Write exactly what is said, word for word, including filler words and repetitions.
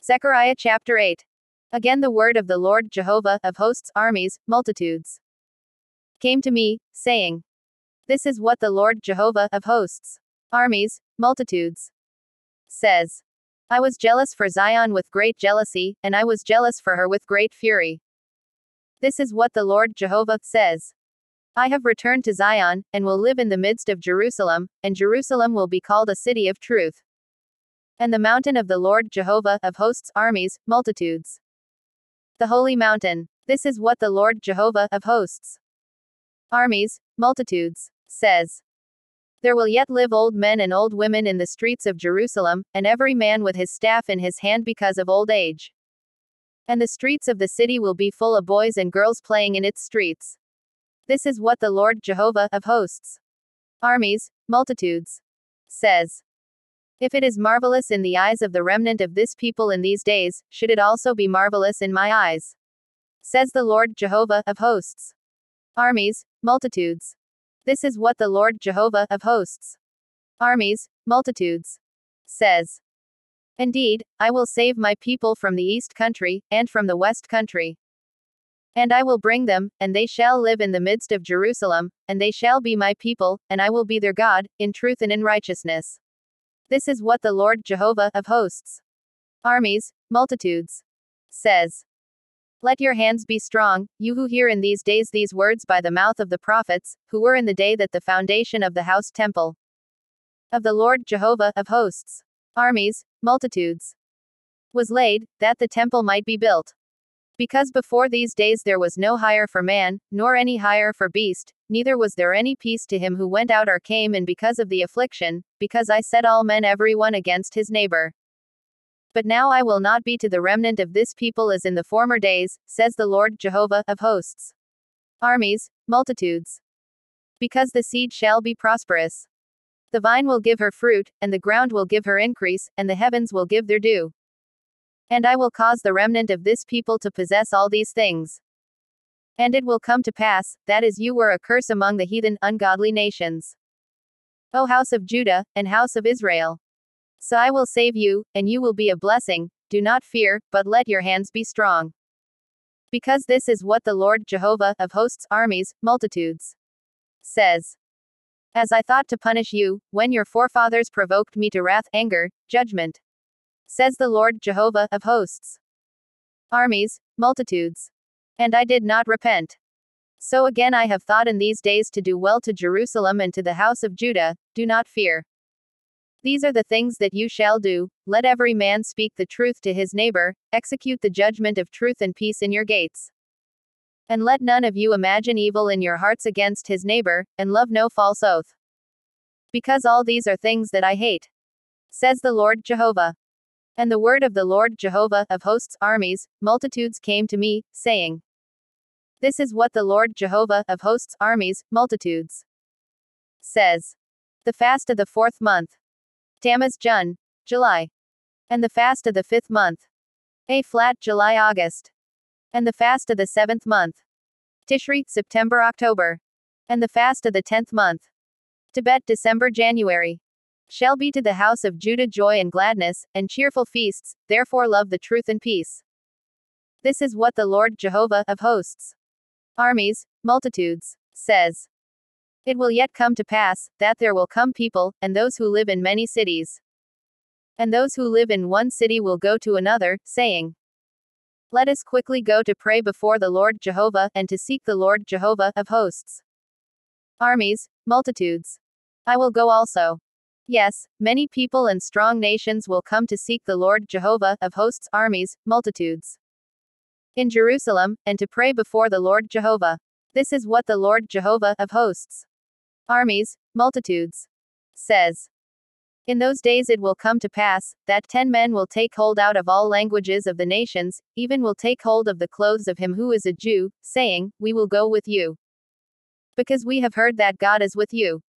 Zechariah chapter eight. Again the word of the Lord Jehovah of hosts, armies, multitudes, came to me, saying, This is what the Lord Jehovah of hosts, armies, multitudes, says. I was jealous for Zion with great jealousy, and I was jealous for her with great fury. This is what the Lord Jehovah says. I have returned to Zion, and will live in the midst of Jerusalem, and Jerusalem will be called a city of truth, and the mountain of the Lord Jehovah of hosts, armies, multitudes, the holy mountain. This is what the Lord Jehovah of hosts, armies, multitudes, says. There will yet live old men and old women in the streets of Jerusalem, and every man with his staff in his hand because of old age. And the streets of the city will be full of boys and girls playing in its streets. This is what the Lord Jehovah of hosts, armies, multitudes, says. If it is marvelous in the eyes of the remnant of this people in these days, should it also be marvelous in my eyes? Says the Lord Jehovah of hosts, armies, multitudes. This is what the Lord Jehovah of hosts, armies, multitudes, says. Indeed, I will save my people from the east country, and from the west country. And I will bring them, and they shall live in the midst of Jerusalem, and they shall be my people, and I will be their God, in truth and in righteousness. This is what the Lord Jehovah of hosts, armies, multitudes, says. Let your hands be strong, you who hear in these days these words by the mouth of the prophets, who were in the day that the foundation of the house temple of the Lord Jehovah of hosts, armies, multitudes, was laid, that the temple might be built. Because before these days there was no hire for man, nor any hire for beast, neither was there any peace to him who went out or came in because of the affliction, because I set all men every one against his neighbor. But now I will not be to the remnant of this people as in the former days, says the Lord Jehovah of hosts, armies, multitudes. Because the seed shall be prosperous. The vine will give her fruit, and the ground will give her increase, and the heavens will give their dew. And I will cause the remnant of this people to possess all these things. And it will come to pass, that as you were a curse among the heathen, ungodly nations, O house of Judah, and house of Israel, so I will save you, and you will be a blessing. Do not fear, but let your hands be strong. Because this is what the Lord Jehovah of hosts, armies, multitudes, says. As I thought to punish you, when your forefathers provoked me to wrath, anger, judgment, says the Lord Jehovah of hosts, armies, multitudes. And I did not repent. So again I have thought in these days to do well to Jerusalem and to the house of Judah. Do not fear. These are the things that you shall do. Let every man speak the truth to his neighbor, execute the judgment of truth and peace in your gates. And let none of you imagine evil in your hearts against his neighbor, and love no false oath. Because all these are things that I hate, says the Lord Jehovah. And the word of the Lord Jehovah of hosts, armies, multitudes came to me, saying, This is what the Lord Jehovah of hosts, armies, multitudes, says. The fast of the fourth month, Tammuz Jun, July. And the fast of the fifth month, A flat July August. And the fast of the seventh month, Tishri, September October. And the fast of the tenth month, Tebet December January. Shall be to the house of Judah joy and gladness, and cheerful feasts, therefore love the truth and peace. This is what the Lord Jehovah of hosts, armies, multitudes, says. It will yet come to pass, that there will come people, and those who live in many cities. And those who live in one city will go to another, saying, Let us quickly go to pray before the Lord Jehovah, and to seek the Lord Jehovah of hosts, armies, multitudes. I will go also. Yes, many people and strong nations will come to seek the Lord Jehovah of hosts, armies, multitudes, in Jerusalem, and to pray before the Lord Jehovah. This is what the Lord Jehovah of hosts, armies, multitudes, says. In those days it will come to pass, that ten men will take hold out of all languages of the nations, even will take hold of the clothes of him who is a Jew, saying, We will go with you, because we have heard that God is with you.